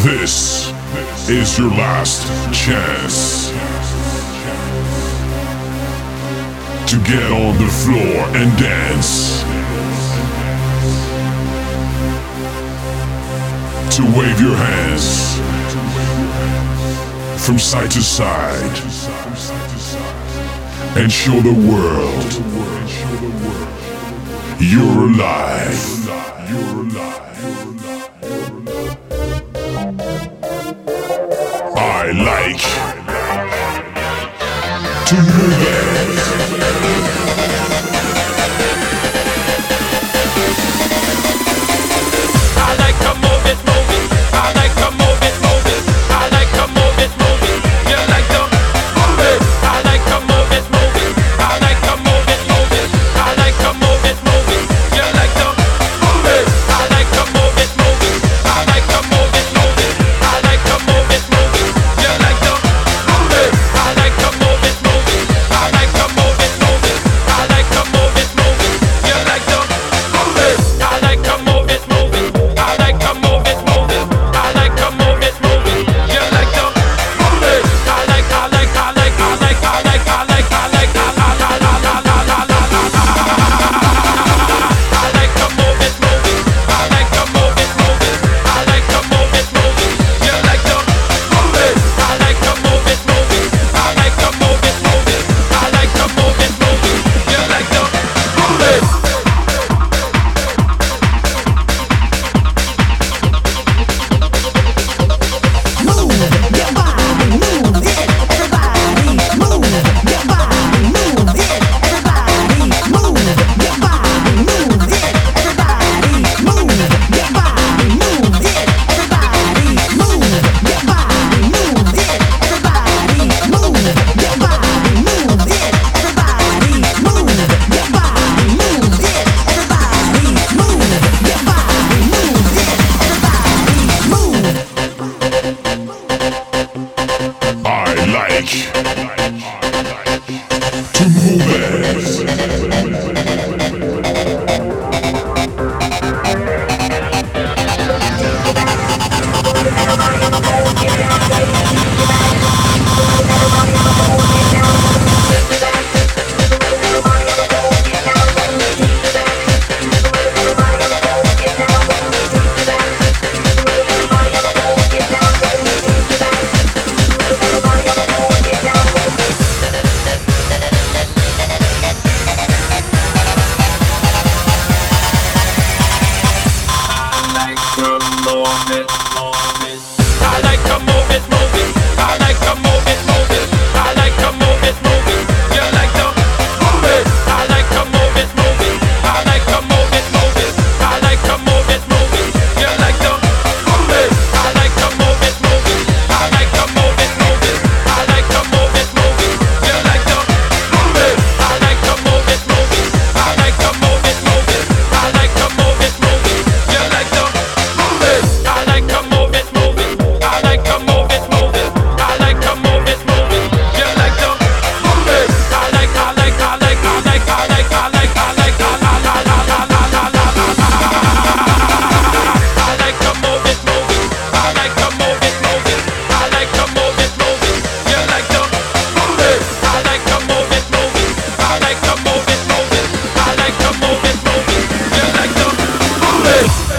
This is your last chance to get on the floor and dance, to wave your hands from side to side and show the world you're alive. I like to move it. I like to move it, move it. I like to move it, move it. I like to move it, move it. You like to move it. I like to move it, move it. I like to move it, move it. I like to move it, move it. You like to move it. I like to move it, move it. I like to move it, move it. I like to move it, move it. You like to move it. I like to move it, move it. I like to move it, move it. I like to move it, move it. You like to move it. I like to move it, move it. I like to move it, move it. I like to move it, move it. You like to move it. I like to move it, move it. I like to move it, move it. I like to move it, move it. You like to move it. I like to move it, move it. I like to move it, move it. I like to move it, move it. You like to move it. Move your body, move it, everybody. Move your body, move it, everybody. Move your body, move it, everybody. Move your body, move it, everybody. Move your body, move it, everybody. Move your body, move it, everybody. Move your body, move it, everybody. Move your body, move it, everybody. Move. I like to move I like to move it, move it. You like to move it.